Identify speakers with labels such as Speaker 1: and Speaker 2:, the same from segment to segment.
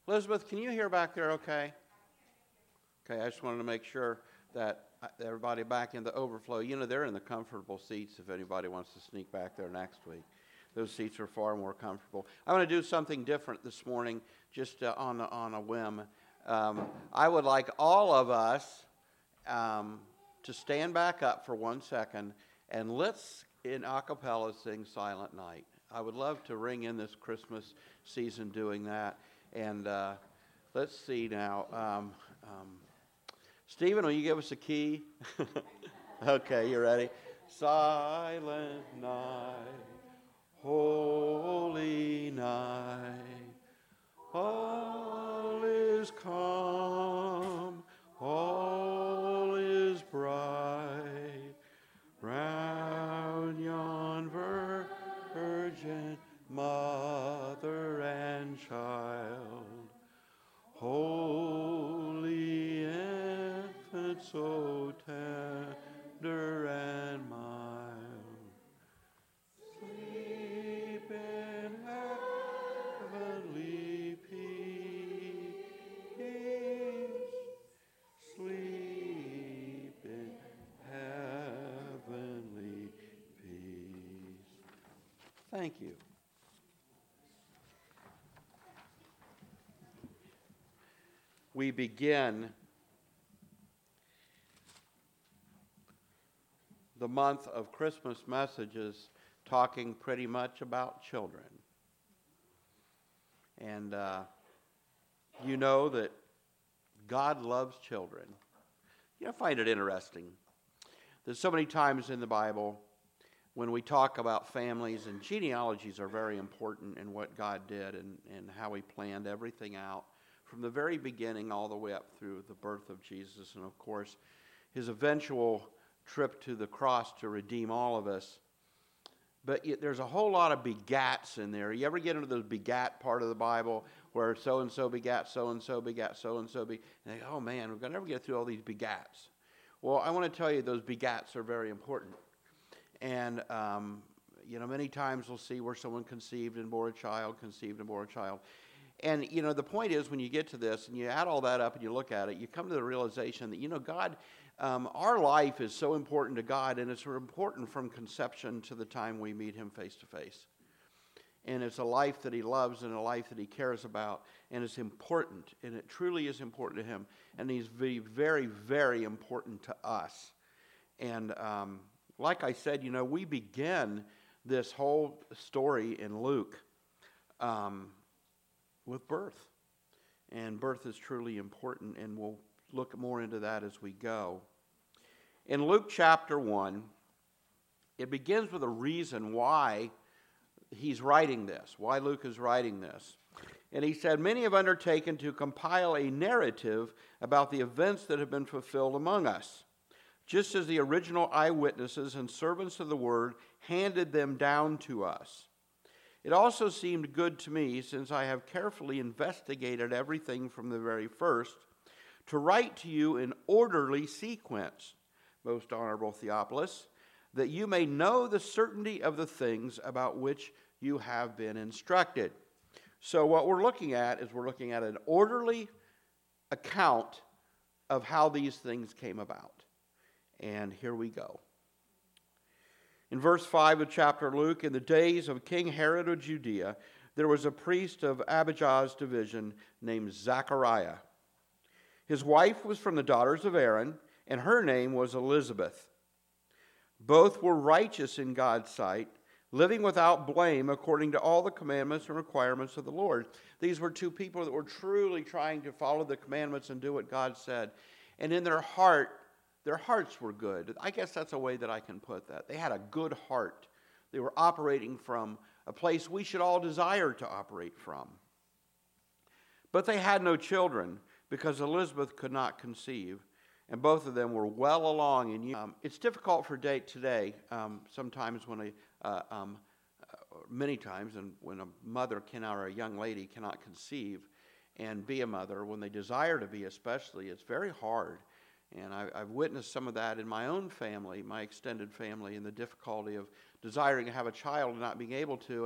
Speaker 1: Elizabeth, can you hear back there okay? Okay, I just wanted to make sure that everybody back in the overflow, they're in the comfortable seats if anybody wants to sneak back there next week. Those seats are far more comfortable. I want to do something different this morning, just on a whim. I would like all of us to stand back up for 1 second, and let's, in a cappella, sing Silent Night. I would love to ring in this Christmas season doing that. And let's see now. Stephen, will you give us a key? Okay, you ready? Silent night, holy night, all is calm, all is bright, round yon virgin mother and child, holy infant, so tender and mild, sleep in heavenly peace, sleep in heavenly peace. Thank you. We begin the month of Christmas messages talking pretty much about children. And you know that God loves children. I find it interesting that so many times in the Bible, when we talk about families, and genealogies are very important in what God did and how he planned everything out from the very beginning all the way up through the birth of Jesus, and of course his eventual trip to the cross to redeem all of us. But there's a whole lot of begats in there. You ever get into the begat part of the Bible where so-and-so begat so-and-so begat so-and-so and they go, oh man, we're going to never get through all these begats. Well, I want to tell you those begats are very important. And, many times we'll see where someone conceived and bore a child, conceived and bore a child. And, the point is when you get to this and you add all that up and you look at it, you come to the realization that, God, our life is so important to God, and it's important from conception to the time we meet him face to face. And it's a life that he loves and a life that he cares about, and it's important, and it truly is important to him, and he's very, very, very important to us. And like I said, we begin this whole story in Luke with birth. And birth is truly important, and we'll look more into that as we go. In Luke chapter 1, it begins with a reason why he's writing this, why Luke is writing this. And he said, many have undertaken to compile a narrative about the events that have been fulfilled among us, just as the original eyewitnesses and servants of the word handed them down to us. It also seemed good to me, since I have carefully investigated everything from the very first, to write to you in orderly sequence, most honorable Theophilus, that you may know the certainty of the things about which you have been instructed. So what we're looking at is we're looking at an orderly account of how these things came about. And here we go. In verse 5 of chapter Luke, in the days of King Herod of Judea, there was a priest of Abijah's division named Zachariah. His wife was from the daughters of Aaron, and her name was Elizabeth. Both were righteous in God's sight, living without blame according to all the commandments and requirements of the Lord. These were two people that were truly trying to follow the commandments and do what God said. And in their hearts were good. I guess that's a way that I can put that. They had a good heart. They were operating from a place we should all desire to operate from. But they had no children because Elizabeth could not conceive, and both of them were well along in years. It's difficult for today, sometimes when many times, and when a mother cannot, or a young lady cannot conceive and be a mother, when they desire to be especially, it's very hard. And I've witnessed some of that in my own family, my extended family, and the difficulty of desiring to have a child and not being able to.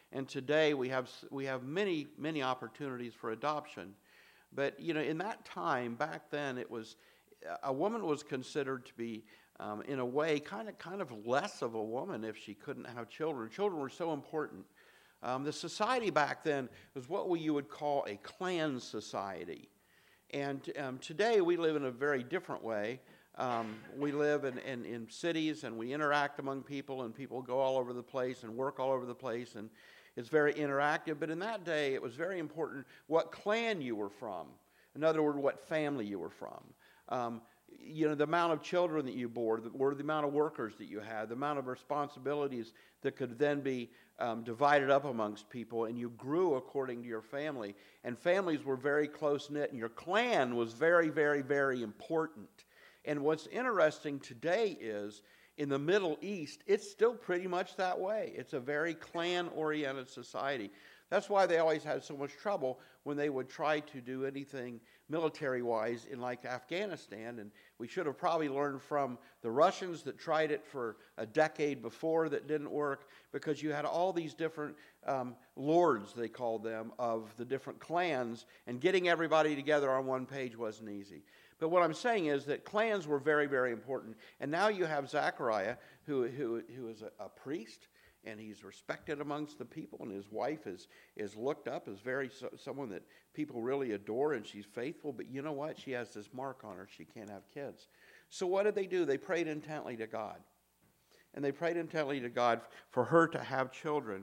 Speaker 1: And today we have many, many opportunities for adoption. But, in that time, back then, it was, a woman was considered to be, in a way, kind of less of a woman if she couldn't have children. Children were so important. The society back then was what you would call a clan society. And today we live in a very different way. We live in cities, and we interact among people, and people go all over the place and work all over the place, and it's very interactive. But in that day, it was very important what clan you were from. In other words, what family you were from. The amount of children that you bore, or the amount of workers that you had, the amount of responsibilities that could then be divided up amongst people, and you grew according to your family. And families were very close-knit, and your clan was very, very, very important. And what's interesting today is, in the Middle East, it's still pretty much that way. It's a very clan-oriented society. That's why they always had so much trouble when they would try to do anything military-wise in like Afghanistan. And we should have probably learned from the Russians that tried it for a decade before that didn't work, because you had all these different lords, they called them, of the different clans, and getting everybody together on one page wasn't easy. But what I'm saying is that clans were very, very important. And now you have Zechariah, who is a priest, and he's respected amongst the people, and his wife is looked up as someone that people really adore, and she's faithful. But you know what? She has this mark on her. She can't have kids. So what did they do? They prayed intently to God. And they prayed intently to God for her to have children.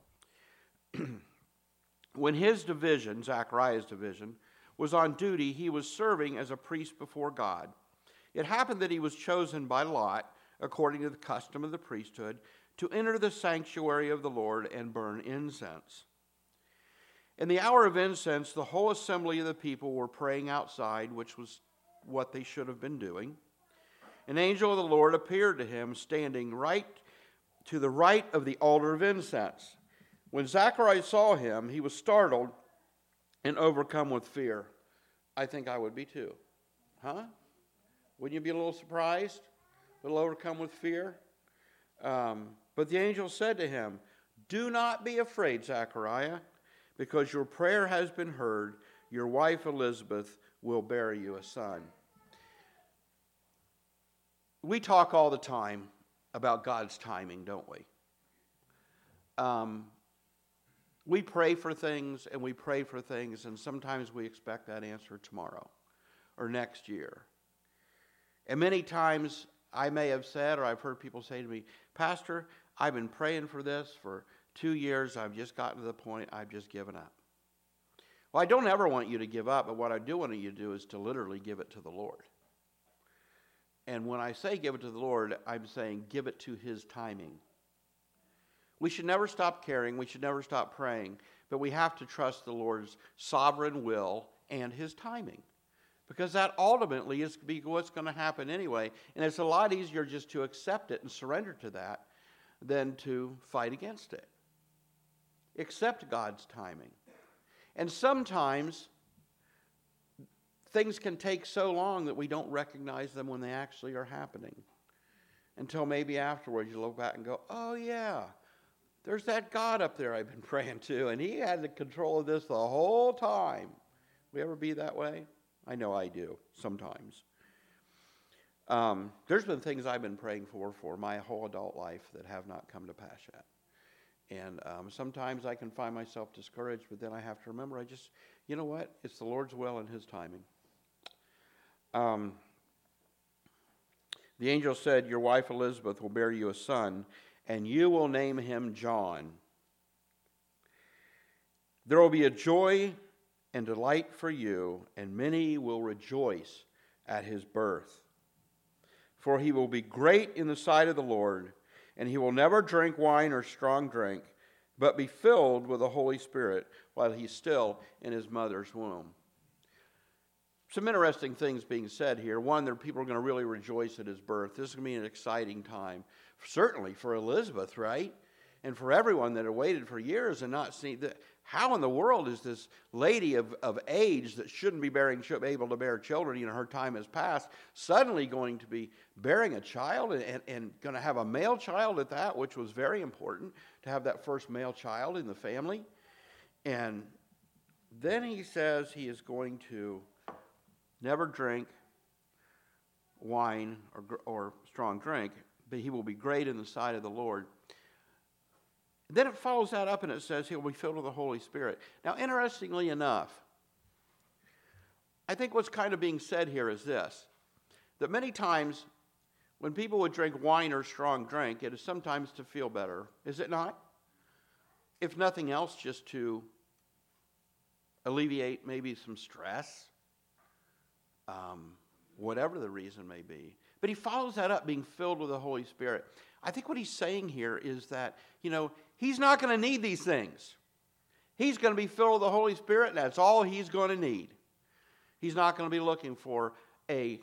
Speaker 1: When his division, Zechariah's division, was on duty, he was serving as a priest before God. It happened that he was chosen by lot, according to the custom of the priesthood, to enter the sanctuary of the Lord and burn incense. In the hour of incense, the whole assembly of the people were praying outside, which was what they should have been doing. An angel of the Lord appeared to him, standing right to the right of the altar of incense. When Zechariah saw him, he was startled and overcome with fear. I think I would be too. Huh? Wouldn't you be a little surprised? A little overcome with fear? But the angel said to him, "Do not be afraid, Zechariah, because your prayer has been heard. Your wife Elizabeth will bear you a son." We talk all the time about God's timing, don't we? We pray for things, and we pray for things, and sometimes we expect that answer tomorrow or next year. And many times I may have said, or I've heard people say to me, "Pastor, I've been praying for this for 2 years. I've just gotten to the point I've just given up." Well, I don't ever want you to give up, but what I do want you to do is to literally give it to the Lord. And when I say give it to the Lord, I'm saying give it to his timing. We should never stop caring. We should never stop praying. But we have to trust the Lord's sovereign will and his timing, because that ultimately is what's going to happen anyway. And it's a lot easier just to accept it and surrender to that than to fight against it. Accept God's timing. And sometimes things can take so long that we don't recognize them when they actually are happening, until maybe afterwards you look back and go, "Oh yeah, there's that God up there I've been praying to, and he had the control of this the whole time." We ever be that way? I know I do sometimes. There's been things I've been praying for my whole adult life that have not come to pass yet. And sometimes I can find myself discouraged, but then I have to remember, you know what? It's the Lord's will and his timing. The angel said, "Your wife Elizabeth will bear you a son, and you will name him John. There will be a joy and delight for you, and many will rejoice at his birth. For he will be great in the sight of the Lord, and he will never drink wine or strong drink, but be filled with the Holy Spirit while he's still in his mother's womb." Some interesting things being said here. One, that people are going to really rejoice at his birth. This is going to be an exciting time, certainly for Elizabeth, right? And for everyone that had waited for years and not seen that. How in the world is this lady of age that shouldn't be able to bear children, her time has passed, suddenly going to be bearing a child and going to have a male child at that, which was very important to have that first male child in the family. And then he says he is going to never drink wine or strong drink, but he will be great in the sight of the Lord. Then it follows that up and it says he'll be filled with the Holy Spirit. Now, interestingly enough, I think what's kind of being said here is this, that many times when people would drink wine or strong drink, it is sometimes to feel better, is it not? If nothing else, just to alleviate maybe some stress, whatever the reason may be. But he follows that up, being filled with the Holy Spirit. I think what he's saying here is that, he's not going to need these things. He's going to be filled with the Holy Spirit, and that's all he's going to need. He's not going to be looking for a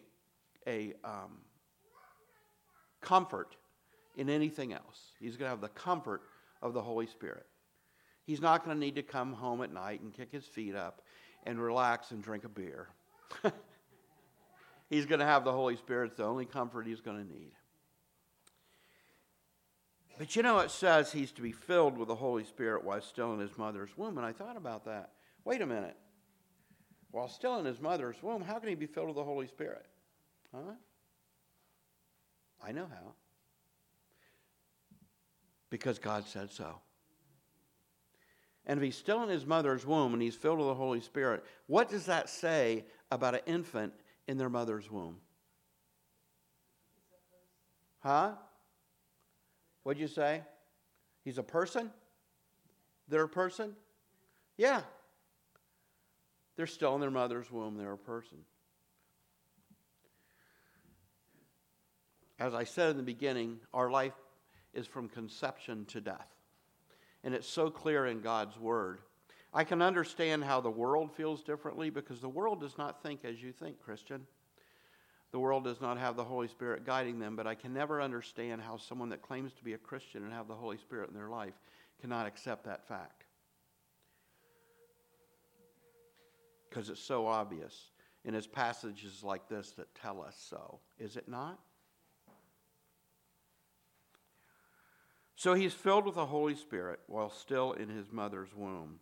Speaker 1: comfort in anything else. He's going to have the comfort of the Holy Spirit. He's not going to need to come home at night and kick his feet up and relax and drink a beer. He's going to have the Holy Spirit. It's the only comfort he's going to need. But it says he's to be filled with the Holy Spirit while still in his mother's womb. And I thought about that. Wait a minute. While still in his mother's womb, how can he be filled with the Holy Spirit? Huh? I know how. Because God said so. And if he's still in his mother's womb and he's filled with the Holy Spirit, what does that say about an infant in their mother's womb? Huh? What'd you say? He's a person? They're a person? Yeah. They're still in their mother's womb. They're a person. As I said in the beginning, our life is from conception to death. And it's so clear in God's Word. I can understand how the world feels differently because the world does not think as you think, Christian. The world does not have the Holy Spirit guiding them, but I can never understand how someone that claims to be a Christian and have the Holy Spirit in their life cannot accept that fact. Because it's so obvious. And it's passages like this that tell us so. Is it not? So he's filled with the Holy Spirit while still in his mother's womb.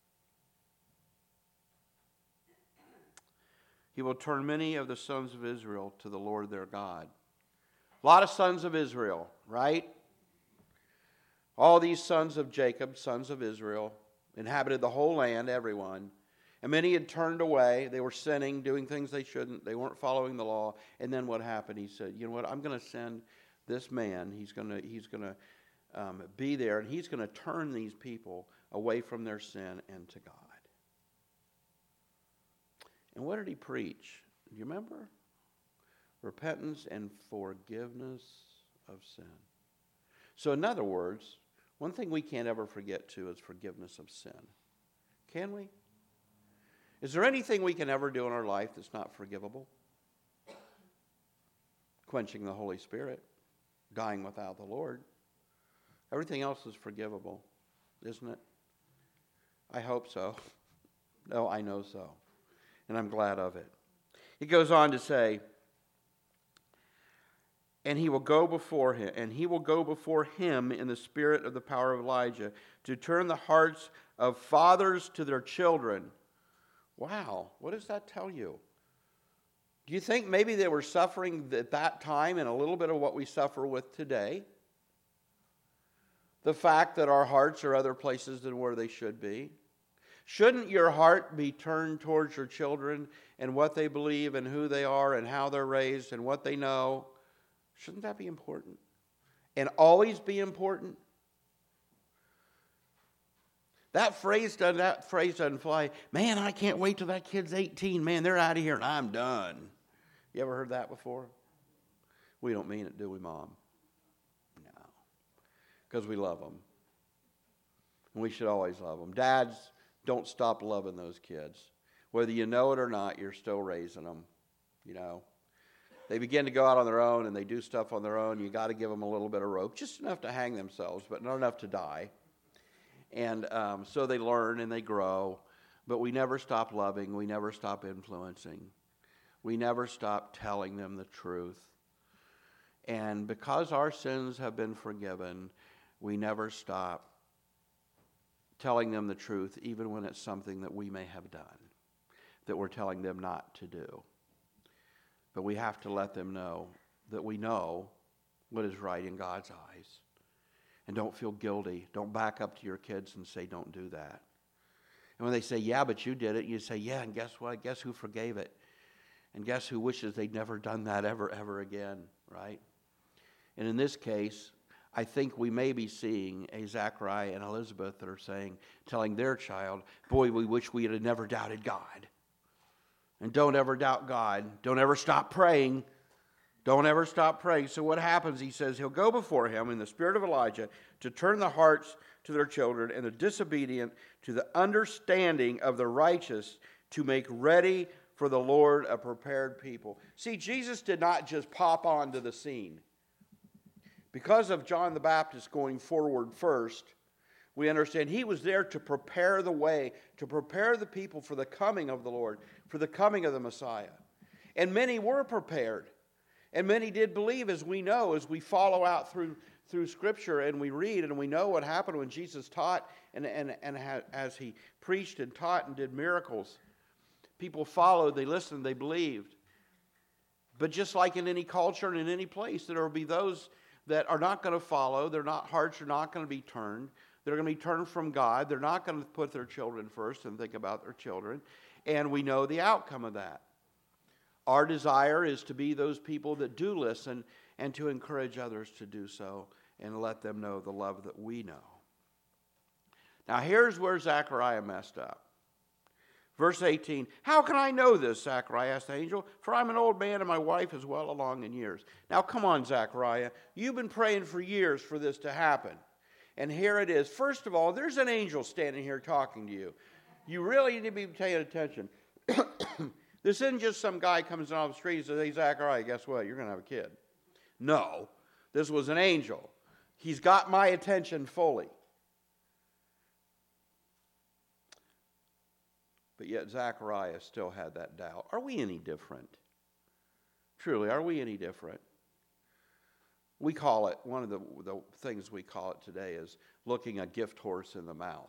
Speaker 1: He will turn many of the sons of Israel to the Lord their God. A lot of sons of Israel, right? All these sons of Jacob, sons of Israel, inhabited the whole land, everyone. And many had turned away. They were sinning, doing things they shouldn't. They weren't following the law. And then what happened? He said, you know what? I'm going to send this man. He's going to be there, and he's going to turn these people away from their sin and to God. And what did he preach? Do you remember? Repentance and forgiveness of sin. So in other words, one thing we can't ever forget too is forgiveness of sin. Can we? Is there anything we can ever do in our life that's not forgivable? Quenching the Holy Spirit, dying without the Lord. Everything else is forgivable, isn't it? I hope so. No, I know so. And I'm glad of it. He goes on to say, and he will go before him in the spirit of the power of Elijah to turn the hearts of fathers to their children. Wow, what does that tell you? Do you think maybe they were suffering at that time and a little bit of what we suffer with today? The fact that our hearts are other places than where they should be. Shouldn't your heart be turned towards your children and what they believe and who they are and how they're raised and what they know? Shouldn't that be important? And always be important? That phrase doesn't fly. Man, I can't wait till that kid's 18. Man, they're out of here and I'm done. You ever heard that before? We don't mean it, do we, Mom? No. Because we love them. And we should always love them. Dads, don't stop loving those kids. Whether you know it or not, you're still raising them. They begin to go out on their own and they do stuff on their own. You got to give them a little bit of rope, just enough to hang themselves, but not enough to die. And so they learn and they grow. But we never stop loving. We never stop influencing. We never stop telling them the truth. And because our sins have been forgiven, we never stop telling them the truth, even when it's something that we may have done, that we're telling them not to do. But we have to let them know that we know what is right in God's eyes. And don't feel guilty. Don't back up to your kids and say, don't do that. And when they say, yeah, but you did it, you say, yeah, and guess what? Guess who forgave it? And guess who wishes they'd never done that ever again, right? And in this case, I think we may be seeing a Zachariah and Elizabeth that are telling their child, boy, we wish we had never doubted God. And don't ever doubt God. Don't ever stop praying. Don't ever stop praying. So what happens, he says, he'll go before him in the spirit of Elijah to turn the hearts to their children and the disobedient to the understanding of the righteous, to make ready for the Lord a prepared people. See, Jesus did not just pop onto the scene. Because of John the Baptist going forward first, we understand he was there to prepare the way, to prepare the people for the coming of the Lord, for the coming of the Messiah. And many were prepared. And many did believe, as we know, as we follow out through Scripture and we read and we know what happened when Jesus taught and as he preached and taught and did miracles. People followed, they listened, they believed. But just like in any culture and in any place, there will be those that are not going to follow. Their hearts are not going to be turned. They're going to be turned from God. They're not going to put their children first and think about their children. And we know the outcome of that. Our desire is to be those people that do listen and to encourage others to do so and let them know the love that we know. Now here's where Zechariah messed up. Verse 18, how can I know this, Zechariah asked the angel, for I'm an old man and my wife is well along in years. Now come on, Zechariah, you've been praying for years for this to happen. And here it is. First of all, there's an angel standing here talking to you. You really need to be paying attention. This isn't just some guy comes off the street and says, hey, Zechariah, guess what? You're going to have a kid. No, this was an angel. He's got my attention fully. But yet Zechariah still had that doubt. Are we any different? Truly, are we any different? We call it, one of the things we call it today is looking a gift horse in the mouth.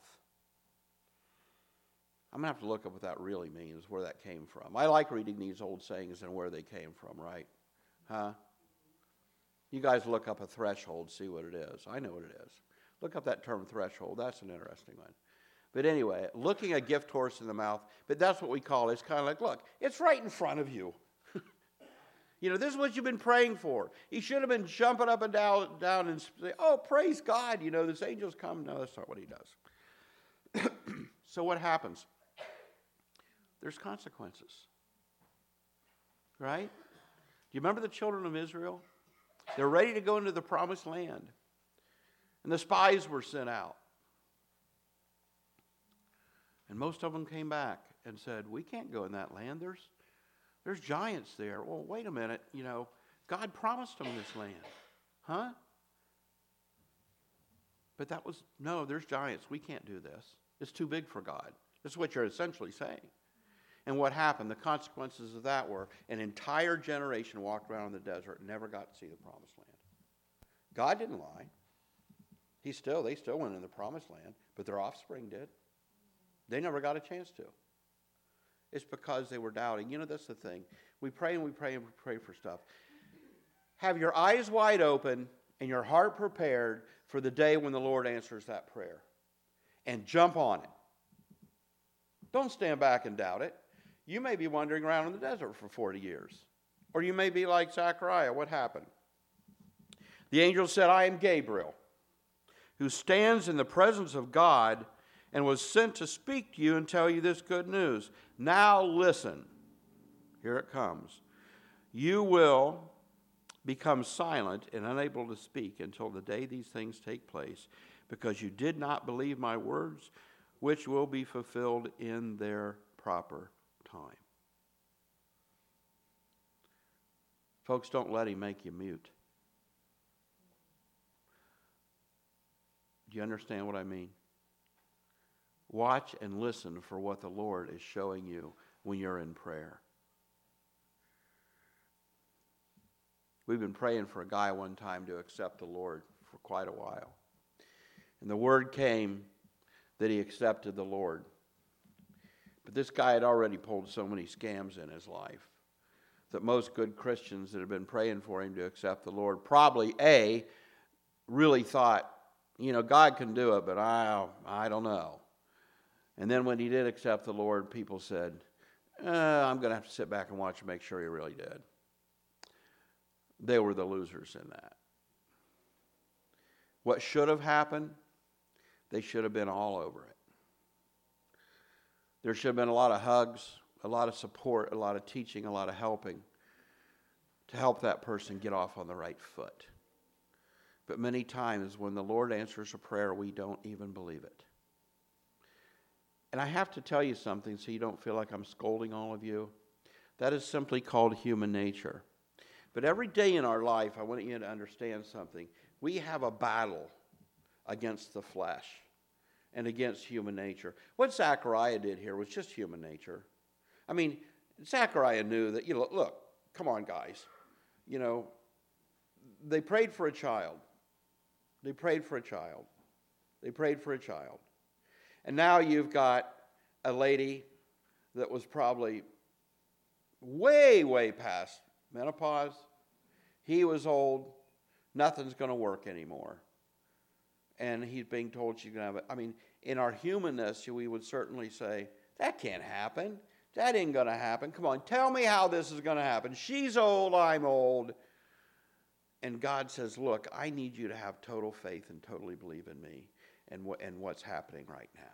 Speaker 1: I'm going to have to look up what that really means, where that came from. I like reading these old sayings and where they came from, right? Huh? You guys look up a threshold, see what it is. I know what it is. Look up that term threshold. That's an interesting one. But anyway, looking a gift horse in the mouth, but that's what we call it. It's kind of like, look, it's right in front of you. You know, this is what you've been praying for. You should have been jumping up and down and say, oh, praise God, you know, this angel's come. No, that's not what he does. So what happens? There's consequences. Right? Do you remember the children of Israel? They're ready to go into the promised land. And the spies were sent out. And most of them came back and said, we can't go in that land. There's giants there. Well, wait a minute. You know, God promised them this land. Huh? But no, there's giants. We can't do this. It's too big for God. That's what you're essentially saying. And what happened? The consequences of that were an entire generation walked around in the desert and never got to see the promised land. God didn't lie. They still went in the promised land, but their offspring did. They never got a chance to. It's because they were doubting. You know, that's the thing. We pray and we pray and we pray for stuff. Have your eyes wide open and your heart prepared for the day when the Lord answers that prayer. And jump on it. Don't stand back and doubt it. You may be wandering around in the desert for 40 years. Or you may be like Zechariah. What happened? The angel said, I am Gabriel, who stands in the presence of God and was sent to speak to you and tell you this good news. Now listen. Here it comes. You will become silent and unable to speak until the day these things take place, because you did not believe my words, which will be fulfilled in their proper time. Folks, don't let him make you mute. Do you understand what I mean? Watch and listen for what the Lord is showing you when you're in prayer. We've been praying for a guy one time to accept the Lord for quite a while. And the word came that he accepted the Lord. But this guy had already pulled so many scams in his life that most good Christians that have been praying for him to accept the Lord probably, really thought, God can do it, but I don't know. And then when he did accept the Lord, people said, I'm going to have to sit back and watch and make sure he really did. They were the losers in that. What should have happened? They should have been all over it. There should have been a lot of hugs, a lot of support, a lot of teaching, a lot of helping to help that person get off on the right foot. But many times when the Lord answers a prayer, we don't even believe it. And I have to tell you something so you don't feel like I'm scolding all of you. That is simply called human nature. But every day in our life, I want you to understand something. We have a battle against the flesh and against human nature. What Zechariah did here was just human nature. I mean, Zechariah knew that, look, come on, guys. They prayed for a child. They prayed for a child. They prayed for a child. And now you've got a lady that was probably way, way past menopause. He was old. Nothing's going to work anymore. And he's being told she's going to have it. I mean, in our humanness, we would certainly say, that can't happen. That ain't going to happen. Come on, tell me how this is going to happen. She's old, I'm old. And God says, look, I need you to have total faith and totally believe in me and what's happening right now.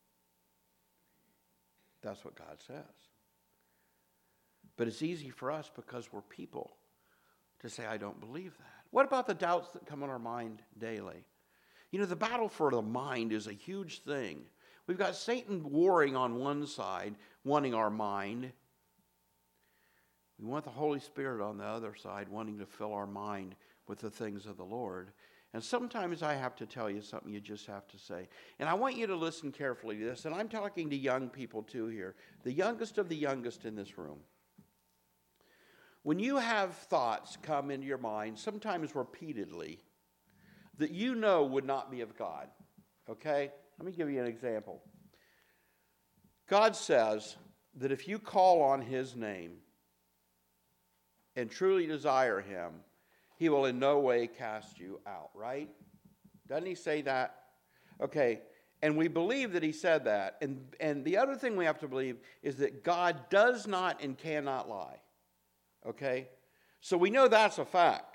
Speaker 1: That's what God says. But it's easy for us because we're people to say, I don't believe that. What about the doubts that come in our mind daily? The battle for the mind is a huge thing. We've got Satan warring on one side, wanting our mind. We want the Holy Spirit on the other side, wanting to fill our mind with the things of the Lord. And sometimes I have to tell you something you just have to say. And I want you to listen carefully to this. And I'm talking to young people too here. The youngest of the youngest in this room. When you have thoughts come into your mind, sometimes repeatedly, that would not be of God. Okay? Let me give you an example. God says that if you call on His name and truly desire Him, He will in no way cast you out, right? Doesn't He say that? Okay, and we believe that He said that. And the other thing we have to believe is that God does not and cannot lie. Okay? So we know that's a fact.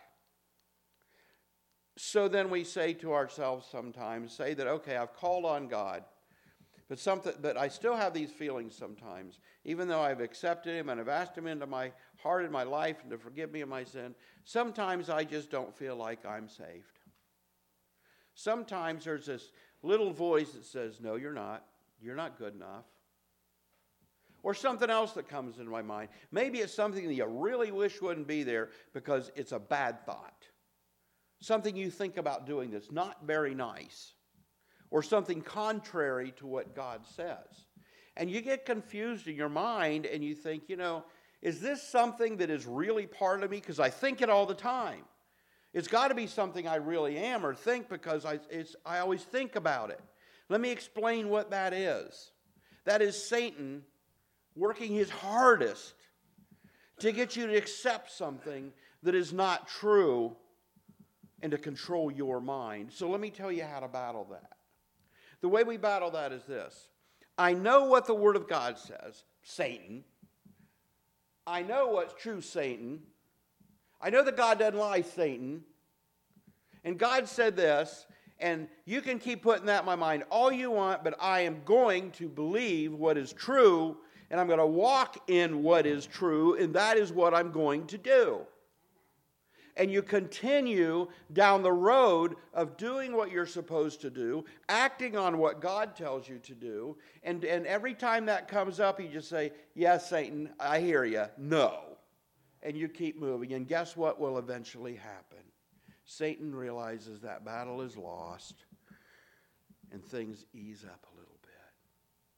Speaker 1: So then we say to ourselves sometimes, okay, I've called on God, but I still have these feelings sometimes. Even though I've accepted Him and I've asked Him into my heart and my life and to forgive me of my sin, sometimes I just don't feel like I'm saved. Sometimes there's this little voice that says, no, you're not. You're not good enough. Or something else that comes into my mind. Maybe it's something that you really wish wouldn't be there because it's a bad thought. Something you think about doing that's not very nice. Or something contrary to what God says. And you get confused in your mind and you think, is this something that is really part of me? Because I think it all the time. It's got to be something I really am or think because I always think about it. Let me explain what that is. That is Satan working his hardest to get you to accept something that is not true and to control your mind. So let me tell you how to battle that. The way we battle that is this. I know what the Word of God says, Satan. I know what's true, Satan. I know that God doesn't lie, Satan. And God said this, and you can keep putting that in my mind all you want, but I am going to believe what is true, and I'm going to walk in what is true, and that is what I'm going to do. And you continue down the road of doing what you're supposed to do, acting on what God tells you to do, and every time that comes up, you just say, yes, Satan, I hear you. No. And you keep moving, and guess what will eventually happen? Satan realizes that battle is lost, and things ease up a little bit.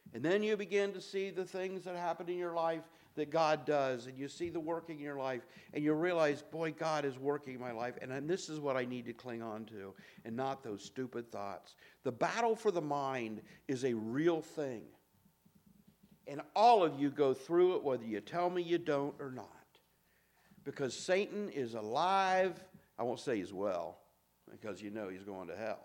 Speaker 1: And then you begin to see the things that happen in your life that God does, and you see the working in your life, and you realize, boy, God is working in my life, and this is what I need to cling on to, and not those stupid thoughts. The battle for the mind is a real thing. And all of you go through it, whether you tell me you don't or not. Because Satan is alive. I won't say he's well, because you know he's going to hell.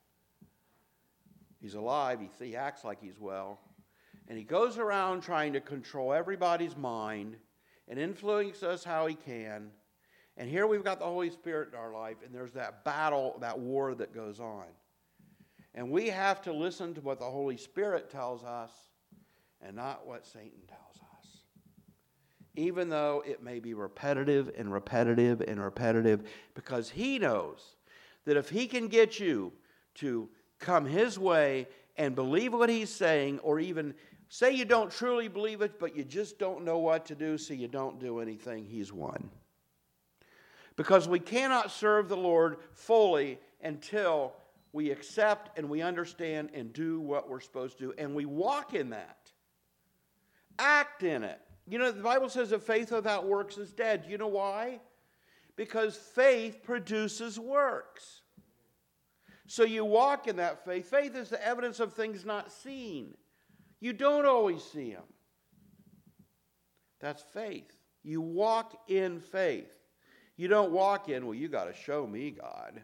Speaker 1: He's alive. He acts like he's well. And he goes around trying to control everybody's mind and influence us how he can. And here we've got the Holy Spirit in our life, and there's that battle, that war that goes on. And we have to listen to what the Holy Spirit tells us and not what Satan tells us. Even though it may be repetitive and repetitive and repetitive, because he knows that if he can get you to come his way and believe what he's saying, or even say you don't truly believe it, but you just don't know what to do, so you don't do anything, he's won. Because we cannot serve the Lord fully until we accept and we understand and do what we're supposed to do. And we walk in that. Act in it. You know, the Bible says that faith without works is dead. You know why? Because faith produces works. So you walk in that faith. Faith is the evidence of things not seen. You don't always see them. That's faith. You walk in faith. You don't walk in, well, you got to show me, God.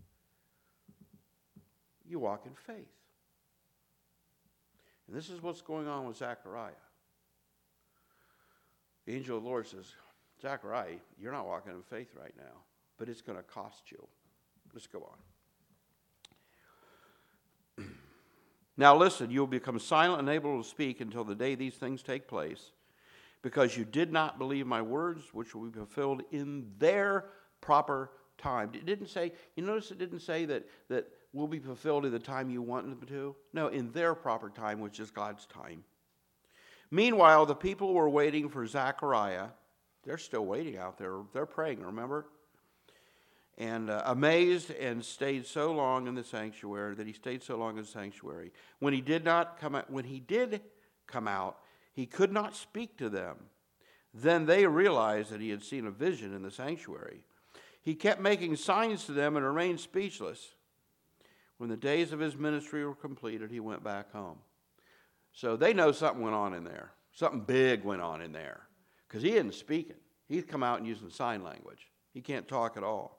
Speaker 1: You walk in faith. And this is what's going on with Zechariah. The angel of the Lord says, Zechariah, you're not walking in faith right now, but it's going to cost you. Let's go on. Now listen, you will become silent and unable to speak until the day these things take place, because you did not believe my words, which will be fulfilled in their proper time. It didn't say, you notice it didn't say that will be fulfilled in the time you want them to? No, in their proper time, which is God's time. Meanwhile, the people were waiting for Zechariah. They're still waiting out there. They're praying, remember? And amazed, and stayed so long in the sanctuary, that he stayed so long in the sanctuary. When he did come out, he could not speak to them. Then they realized that he had seen a vision in the sanctuary. He kept making signs to them and remained speechless. When the days of his ministry were completed, he went back home. So they know something went on in there. Something big went on in there. Because he isn't speaking. He's come out and using sign language. He can't talk at all.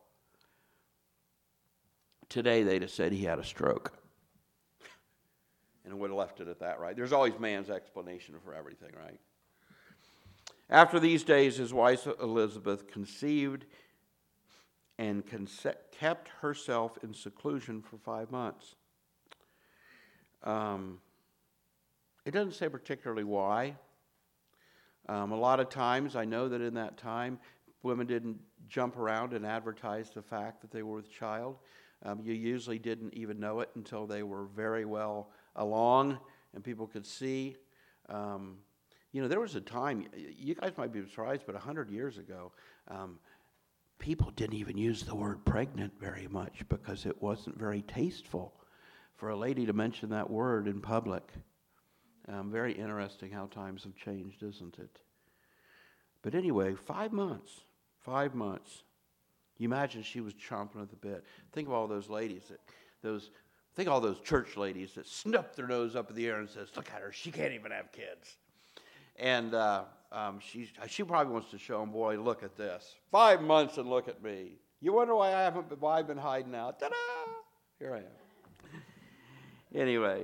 Speaker 1: Today they'd have said he had a stroke. And would have left it at that, right? There's always man's explanation for everything, right? After these days, his wife Elizabeth conceived and kept herself in seclusion for 5 months. It doesn't say particularly why. A lot of times, I know that in that time, women didn't jump around and advertise the fact that they were with child. You usually didn't even know it until they were very well along and people could see. There was a time, you guys might be surprised, but 100 years ago, people didn't even use the word pregnant very much because it wasn't very tasteful for a lady to mention that word in public. Very interesting how times have changed, isn't it? But anyway, 5 months. 5 months. You imagine she was chomping at the bit. Think of all those ladies, think of all those church ladies that snuff their nose up in the air and says, look at her, she can't even have kids. And she probably wants to show them, boy, look at this. 5 months and look at me. You wonder why I've been hiding out. Ta-da! Here I am. Anyway.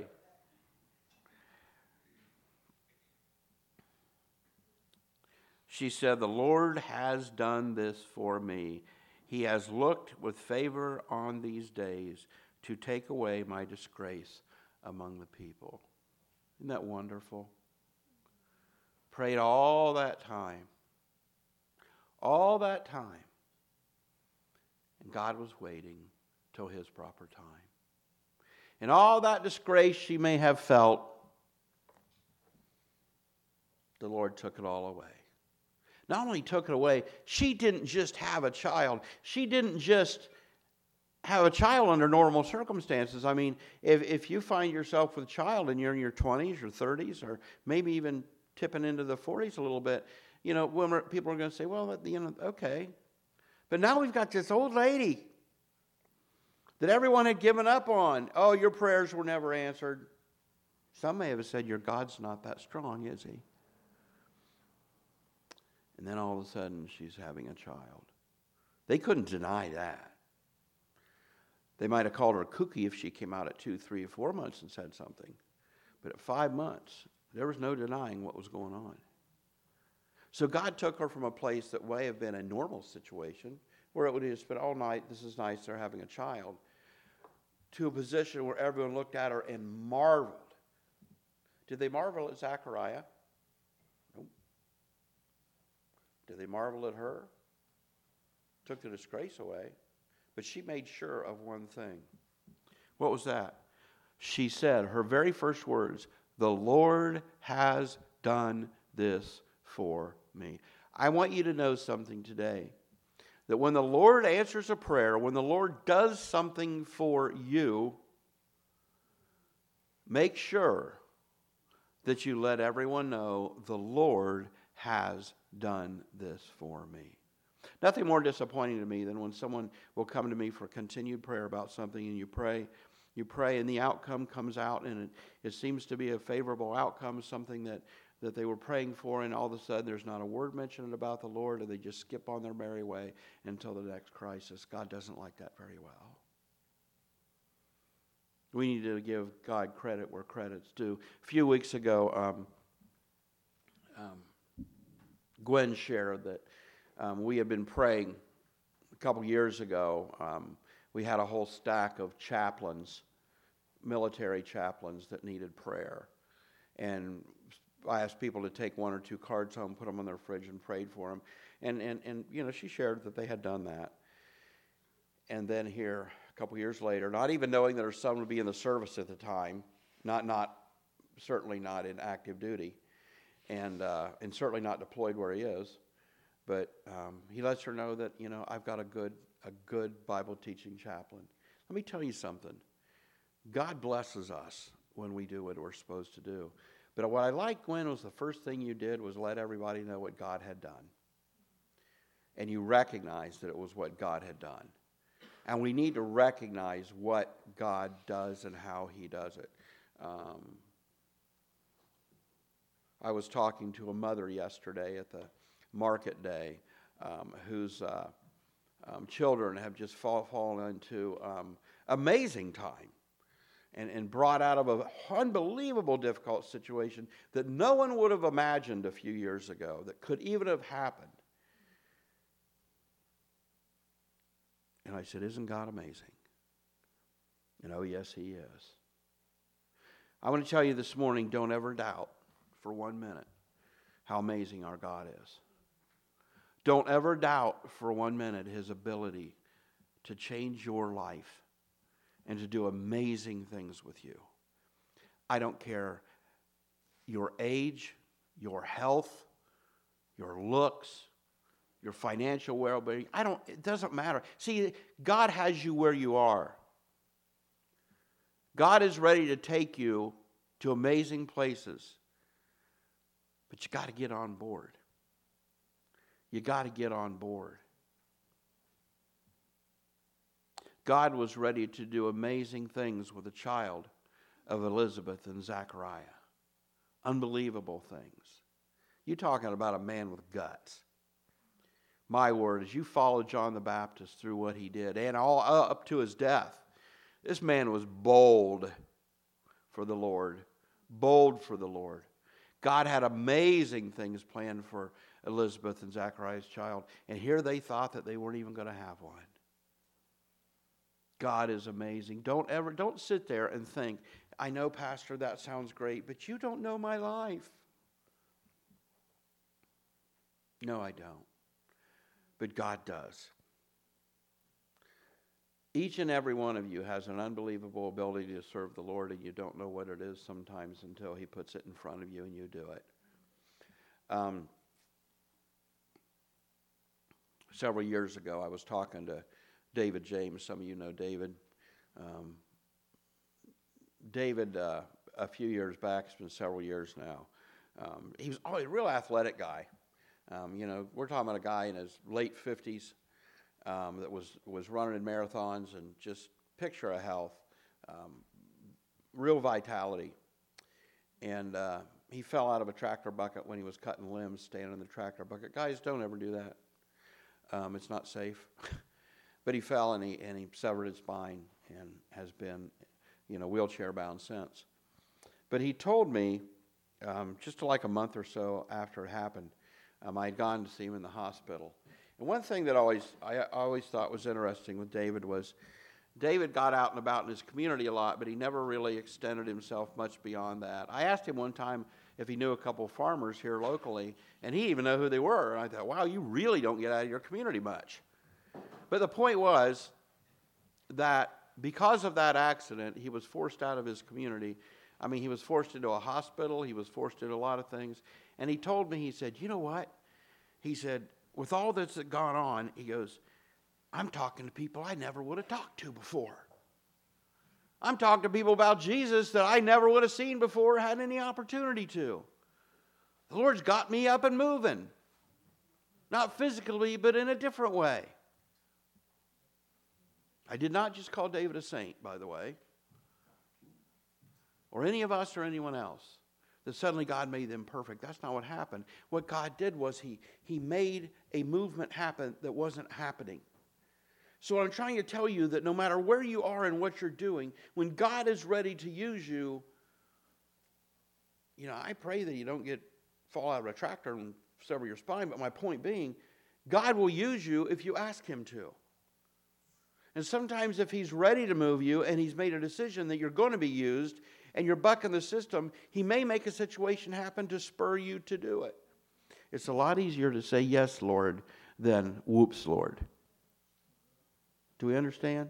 Speaker 1: She said, the Lord has done this for me. He has looked with favor on these days to take away my disgrace among the people. Isn't that wonderful? Prayed all that time. All that time. And God was waiting till his proper time. And all that disgrace she may have felt, the Lord took it all away. Not only took it away, she didn't just have a child. She didn't just have a child under normal circumstances. I mean, if you find yourself with a child and you're in your 20s or 30s or maybe even tipping into the 40s a little bit, when people are going to say, well, okay. But now we've got this old lady that everyone had given up on. Oh, your prayers were never answered. Some may have said, your God's not that strong, is he? And then all of a sudden, she's having a child. They couldn't deny that. They might have called her kooky if she came out at 2, 3, or 4 months and said something. But at 5 months, there was no denying what was going on. So God took her from a place that may have been a normal situation, where it would have spent all night, this is nice, they're having a child, to a position where everyone looked at her and marveled. Did they marvel at Zechariah? Nope. Did they marvel at her? Took the disgrace away. But she made sure of one thing. What was that? She said, her very first words, the Lord has done this for me. I want you to know something today. That when the Lord answers a prayer, when the Lord does something for you, make sure that you let everyone know the Lord has done this for me. Nothing more disappointing to me than when someone will come to me for continued prayer about something and you pray and the outcome comes out and it seems to be a favorable outcome, something that they were praying for, and all of a sudden there's not a word mentioned about the Lord, and they just skip on their merry way until the next crisis. God doesn't like that very well. We need to give God credit where credit's due. A few weeks ago, Gwen shared that we had been praying a couple years ago. We had a whole stack of chaplains, military chaplains that needed prayer. And I asked people to take 1 or 2 cards home, put them on their fridge, and prayed for them. And she shared that they had done that. And then here, a couple years later, not even knowing that her son would be in the service at the time, certainly not in active duty, and certainly not deployed where he is, but he lets her know that, I've got a good Bible teaching chaplain. Let me tell you something. God blesses us when we do what we're supposed to do. But what I liked, Gwen, was the first thing you did was let everybody know what God had done. And you recognized that it was what God had done. And we need to recognize what God does and how he does it. I was talking to a mother yesterday at the market day whose children have just fallen into amazing time and brought out of an unbelievable difficult situation that no one would have imagined a few years ago that could even have happened. And I said, isn't God amazing? And oh, yes, he is. I want to tell you this morning, don't ever doubt for 1 minute how amazing our God is. Don't ever doubt for 1 minute his ability to change your life and to do amazing things with you. I don't care your age, your health, your looks, your financial well-being. It doesn't matter. See, God has you where you are. God is ready to take you to amazing places. But you got to get on board. You got to get on board. God was ready to do amazing things with the child of Elizabeth and Zechariah. Unbelievable things. You're talking about a man with guts. My word, as you follow John the Baptist through what he did, and all up to his death, this man was bold for the Lord. Bold for the Lord. God had amazing things planned for Elizabeth and Zechariah's child, and here they thought that they weren't even going to have one. God is amazing. Don't sit there and think, I know, Pastor, that sounds great, but you don't know my life. No, I don't. But God does. Each and every one of you has an unbelievable ability to serve the Lord, and you don't know what it is sometimes until he puts it in front of you and you do it. Several years ago, I was talking to David James. Some of you know David. David, a few years back, it's been several years now, he was always a real athletic guy. We're talking about a guy in his late 50s that was running in marathons, and just picture of health, real vitality. And he fell out of a tractor bucket when he was cutting limbs, standing in the tractor bucket. Guys, don't ever do that. It's not safe. But he fell and he severed his spine and has been, wheelchair bound since. But he told me, just like a month or so after it happened, I had gone to see him in the hospital. And one thing that I always thought was interesting with David was David got out and about in his community a lot, but he never really extended himself much beyond that. I asked him one time if he knew a couple of farmers here locally, and he even knew who they were. And I thought, wow, you really don't get out of your community much. But the point was that because of that accident, he was forced out of his community. I mean, he was forced into a hospital. He was forced into a lot of things. And he told me, he said, you know what? He said, with all that's gone on, he goes, I'm talking to people I never would have talked to before. I'm talking to people about Jesus that I never would have seen before or had any opportunity to. The Lord's got me up and moving. Not physically, but in a different way. I did not just call David a saint, by the way, or any of us or anyone else, that suddenly God made them perfect. That's not what happened. What God did was He made a movement happen that wasn't happening. So I'm trying to tell you that no matter where you are and what you're doing, when God is ready to use you, I pray that you don't fall out of a tractor and sever your spine, but my point being, God will use you if you ask Him to. And sometimes if He's ready to move you and He's made a decision that you're going to be used and you're bucking the system, He may make a situation happen to spur you to do it. It's a lot easier to say yes, Lord, than whoops, Lord. Do we understand?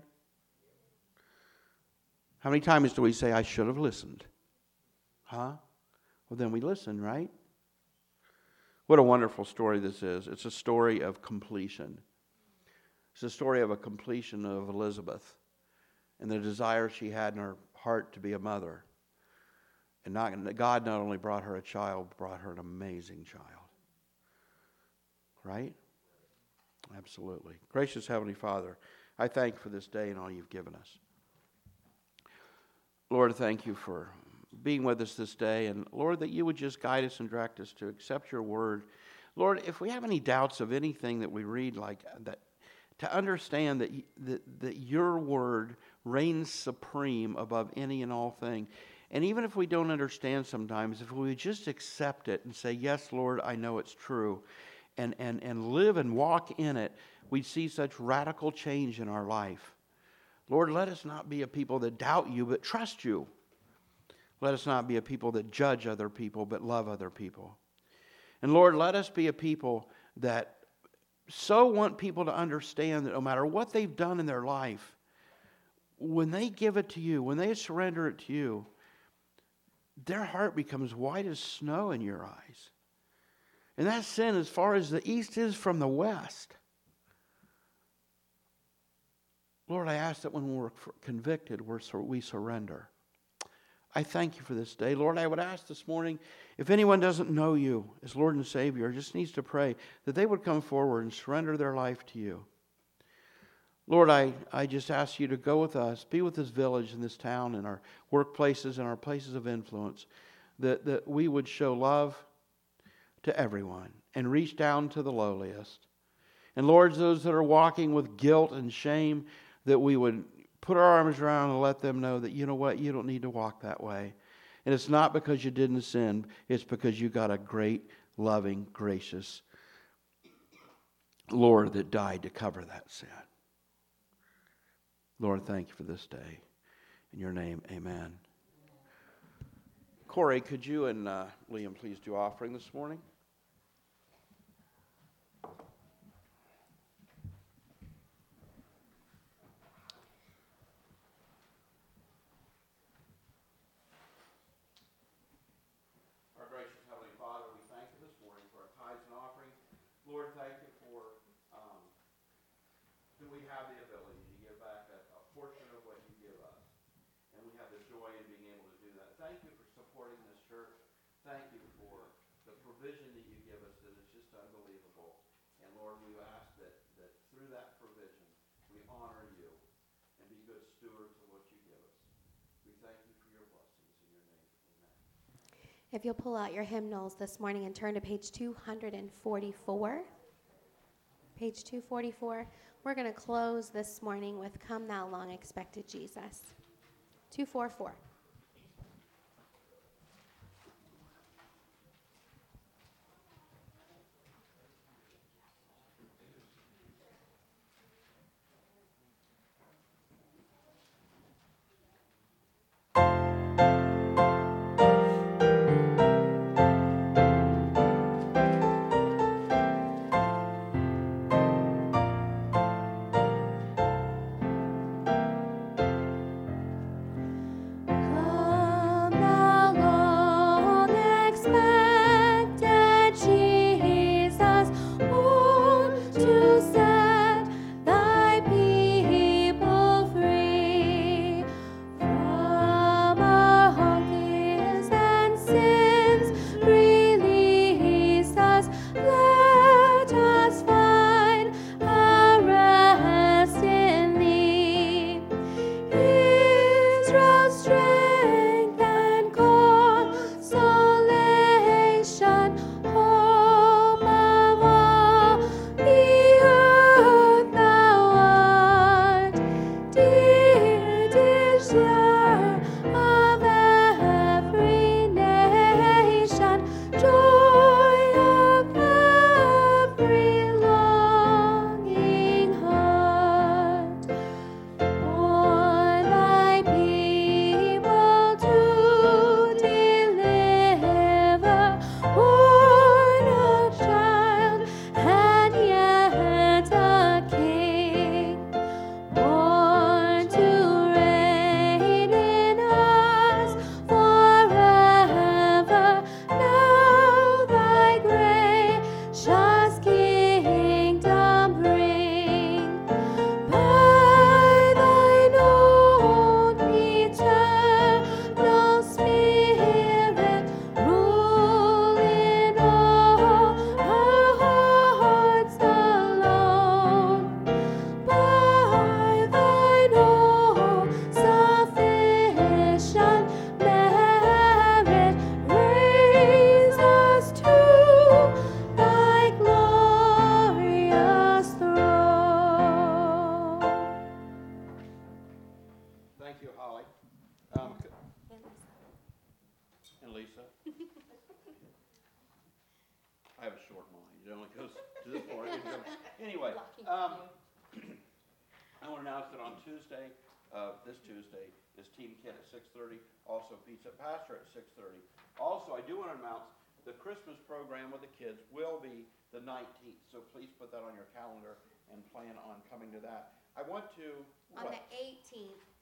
Speaker 1: How many times do we say, I should have listened? Huh? Well, then we listen, right? What a wonderful story this is. It's a story of completion. It's a story of a completion of Elizabeth and the desire she had in her heart to be a mother. And God not only brought her a child, brought her an amazing child. Right? Absolutely. Gracious Heavenly Father, I thank you for this day and all you've given us. Lord, thank you for being with us this day. And Lord, that you would just guide us and direct us to accept your word. Lord, if we have any doubts of anything that we read like that, to understand that your word reigns supreme above any and all thing. And even if we don't understand sometimes, if we would just accept it and say, yes, Lord, I know it's true, and live and walk in it, we'd see such radical change in our life. Lord, let us not be a people that doubt you, but trust you. Let us not be a people that judge other people, but love other people. And Lord, let us be a people that so want people to understand that no matter what they've done in their life, when they give it to you, when they surrender it to you, their heart becomes white as snow in your eyes. And that sin, as far as the east is from the west. Lord, I ask that when we're convicted, we surrender. I thank you for this day. Lord, I would ask this morning, if anyone doesn't know you as Lord and Savior, just needs to pray, that they would come forward and surrender their life to you. Lord, I just ask you to go with us, be with this village and this town and our workplaces and our places of influence, that we would show love to everyone and reach down to the lowliest. And Lord, those that are walking with guilt and shame, that we would put our arms around and let them know that, you know what, you don't need to walk that way. And it's not because you didn't sin, it's because you got a great, loving, gracious Lord that died to cover that sin. Lord, thank you for this day. In your name, amen. Corey, could you and Liam please do offering this morning? Our gracious Heavenly Father, we thank you this morning for our tithes and offering. Lord, thank you for that we have the ability thank you for supporting this church. Thank you for the provision that you give us that is just unbelievable. And Lord, we ask that through that provision, we honor you and be good stewards of what you give us. We thank you for your blessings in your name. Amen.
Speaker 2: If you'll pull out your hymnals this morning and turn to page 244. Page 244. We're going to close this morning with Come Thou Long Expected Jesus. 244.
Speaker 1: This Tuesday is Team Kid at 6:30, also Pizza Pastor at 6:30. Also, I do want to announce the Christmas program with the kids will be the 19th, so please put that on your calendar and plan on coming to that. I want to...
Speaker 2: On the 18th,